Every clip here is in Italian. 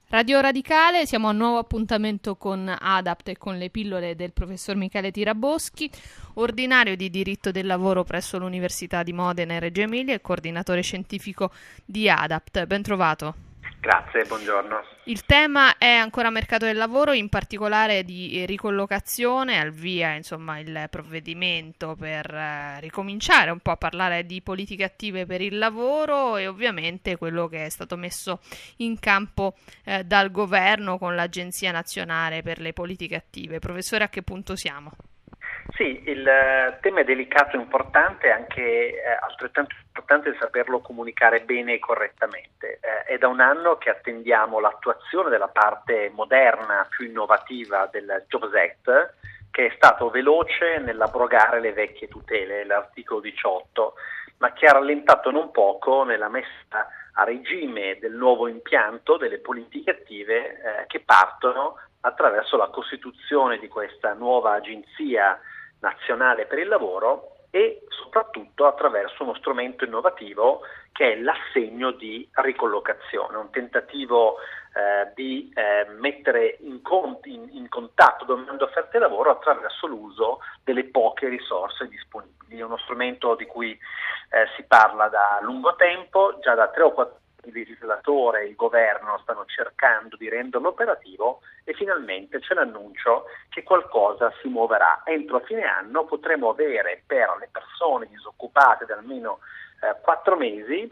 Radio Radicale, siamo a un nuovo appuntamento con ADAPT e con le pillole del professor Michele Tiraboschi, ordinario di diritto del lavoro presso l'Università di Modena e Reggio Emilia e coordinatore scientifico di ADAPT. Ben trovato. Grazie, buongiorno. Il tema è ancora mercato del lavoro, in particolare di ricollocazione, al via insomma il provvedimento per ricominciare un po' a parlare di politiche attive per il lavoro e ovviamente quello che è stato messo in campo dal governo con l'Agenzia Nazionale per le Politiche Attive. Professore, a che punto siamo? Sì, il tema è delicato e importante, anche altrettanto importante saperlo comunicare bene e correttamente. È da un anno che attendiamo l'attuazione della parte moderna, più innovativa del Jobs Act, che è stato veloce nell'abrogare le vecchie tutele, l'articolo 18, ma che ha rallentato non poco nella messa a regime del nuovo impianto delle politiche attive che partono attraverso la costituzione di questa nuova agenzia nazionale per il lavoro e soprattutto attraverso uno strumento innovativo che è l'assegno di ricollocazione, un tentativo di mettere in contatto domande e offerte di lavoro attraverso l'uso delle poche risorse disponibili. È uno strumento di cui si parla da lungo tempo, già da 3 o 4 il legislatore e il governo stanno cercando di renderlo operativo e finalmente c'è l'annuncio che qualcosa si muoverà. Entro fine anno potremo avere per le persone disoccupate da almeno 4 mesi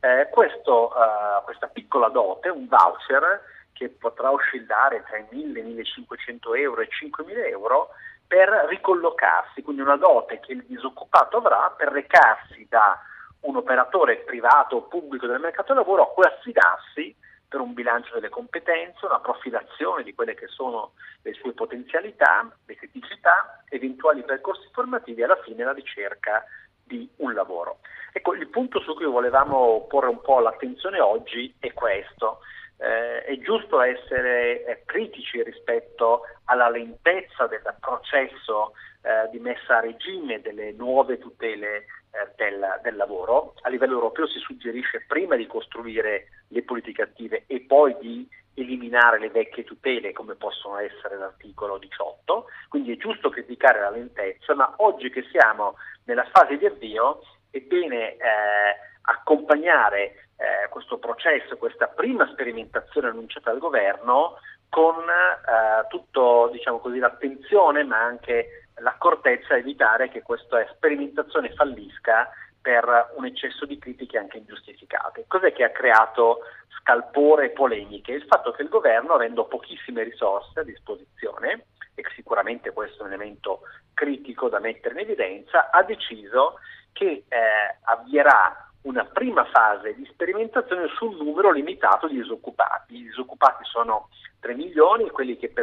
questa piccola dote, un voucher che potrà oscillare tra i 1.000, 1.500 euro e 5.000 euro per ricollocarsi, quindi una dote che il disoccupato avrà per recarsi da un operatore privato o pubblico del mercato del lavoro a cui affidarsi per un bilancio delle competenze, una profilazione di quelle che sono le sue potenzialità, le criticità, eventuali percorsi formativi e alla fine la ricerca di un lavoro. Ecco, il punto su cui volevamo porre un po' l'attenzione oggi è questo. È giusto essere critici rispetto alla lentezza del processo di messa a regime delle nuove tutele del lavoro. A livello europeo si suggerisce prima di costruire le politiche attive e poi di eliminare le vecchie tutele come possono essere l'articolo 18, quindi è giusto criticare la lentezza, ma oggi che siamo nella fase di avvio è bene accompagnare questo processo, questa prima sperimentazione annunciata dal governo con tutto, diciamo così, l'attenzione ma anche l'accortezza a evitare che questa sperimentazione fallisca per un eccesso di critiche anche ingiustificate. Cos'è che ha creato scalpore e polemiche? Il fatto che il governo, avendo pochissime risorse a disposizione, e sicuramente questo è un elemento critico da mettere in evidenza, ha deciso che avvierà una prima fase di sperimentazione su un numero limitato di disoccupati. I disoccupati sono 3 milioni, quelli che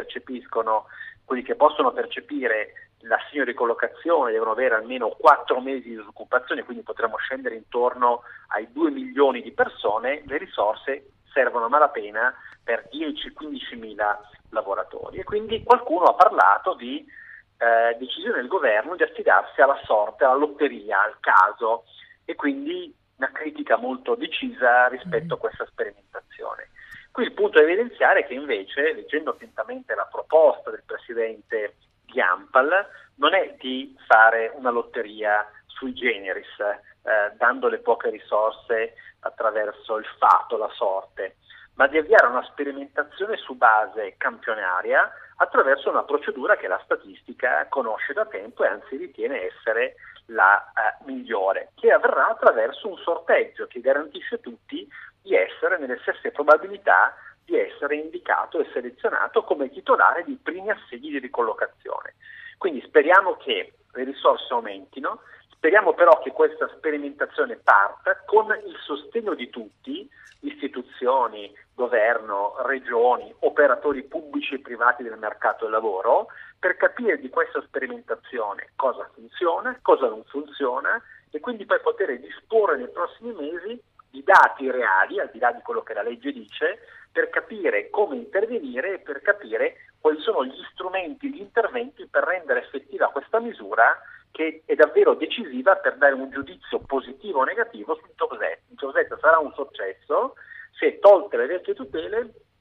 possono percepire l'assegno di ricollocazione devono avere almeno 4 mesi di disoccupazione, quindi potremo scendere intorno ai 2 milioni di persone. Le risorse servono a malapena per 10-15 mila lavoratori e quindi qualcuno ha parlato di decisione del governo di affidarsi alla sorte, alla lotteria, al caso, e quindi una critica molto decisa rispetto a questa sperimentazione. Qui il punto da evidenziare è che invece, leggendo attentamente la proposta del presidente di ANPAL, non è di fare una lotteria sui generis, dando le poche risorse attraverso il fato, la sorte, ma di avviare una sperimentazione su base campionaria attraverso una procedura che la statistica conosce da tempo e anzi ritiene essere la migliore, che avverrà attraverso un sorteggio che garantisce a tutti di essere nelle stesse probabilità di essere indicato e selezionato come titolare di primi assegni di ricollocazione. Quindi speriamo che le risorse aumentino, speriamo però che questa sperimentazione parta con il sostegno di tutti, istituzioni, governo, regioni, operatori pubblici e privati del mercato del lavoro, per capire di questa sperimentazione cosa funziona, cosa non funziona e quindi poi poter disporre nei prossimi mesi di dati reali, al di là di quello che la legge dice, per capire come intervenire e per capire quali sono gli strumenti, gli interventi per rendere effettiva questa misura che è davvero decisiva per dare un giudizio positivo o negativo sul Jobs Act. Il Jobs Act sarà un successo se, tolte le vecchie tutele,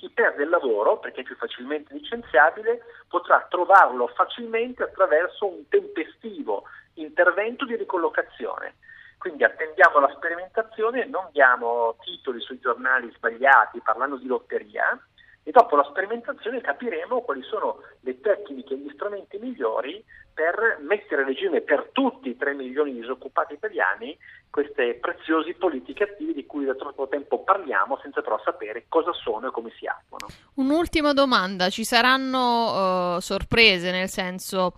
chi perde il lavoro, perché è più facilmente licenziabile, potrà trovarlo facilmente attraverso un tempestivo intervento di ricollocazione. Quindi attendiamo la sperimentazione, non diamo titoli sui giornali sbagliati parlando di lotteria, e dopo la sperimentazione capiremo quali sono le tecniche e gli strumenti migliori per mettere a regime per tutti i 3 milioni di disoccupati italiani queste preziose politiche attive di cui da troppo tempo parliamo senza però sapere cosa sono e come si attuano. Un'ultima domanda, ci saranno sorprese, nel senso,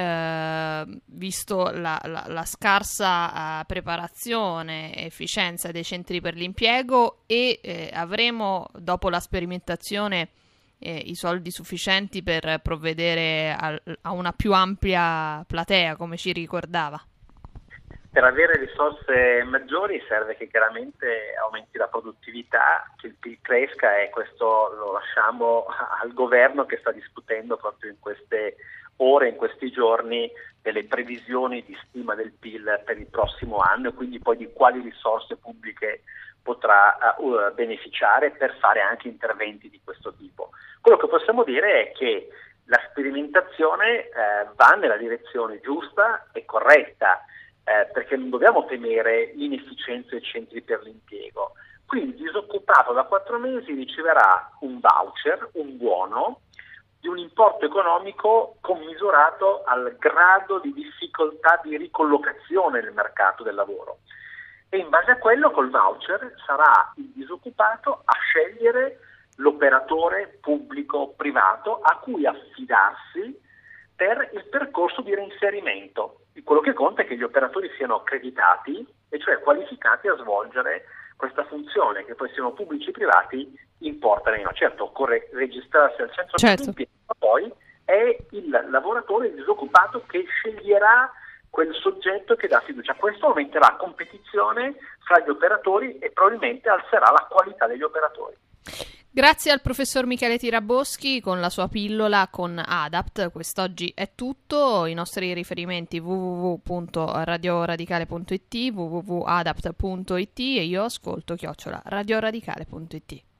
visto la scarsa preparazione e efficienza dei centri per l'impiego, e avremo dopo la sperimentazione i soldi sufficienti per provvedere a una più ampia platea, come ci ricordava? Per avere risorse maggiori serve che chiaramente aumenti la produttività, che il PIL cresca, e questo lo lasciamo al governo che sta discutendo proprio in queste ore, in questi giorni, delle previsioni di stima del PIL per il prossimo anno e quindi poi di quali risorse pubbliche potrà beneficiare per fare anche interventi di questo tipo. Quello che possiamo dire è che la sperimentazione va nella direzione giusta e corretta, perché non dobbiamo temere l'inefficienza dei centri per l'impiego. Quindi il disoccupato da 4 mesi riceverà un voucher, un buono, di un importo economico commisurato al grado di difficoltà di ricollocazione nel mercato del lavoro. E in base a quello, col voucher, sarà il disoccupato a scegliere l'operatore pubblico-privato a cui affidarsi per il percorso di reinserimento. Quello che conta è che gli operatori siano accreditati, e cioè qualificati a svolgere questa funzione, che poi siano pubblici o privati, importa meno. Certo, occorre registrarsi al centro per l'impiego, ma poi è il lavoratore, il disoccupato, che sceglierà quel soggetto che dà fiducia. Questo aumenterà competizione fra gli operatori e probabilmente alzerà la qualità degli operatori. Grazie al professor Michele Tiraboschi con la sua pillola con ADAPT. Quest'oggi è tutto. I nostri riferimenti www.radioradicale.it, www.adapt.it e io ascolto @radioradicale.it.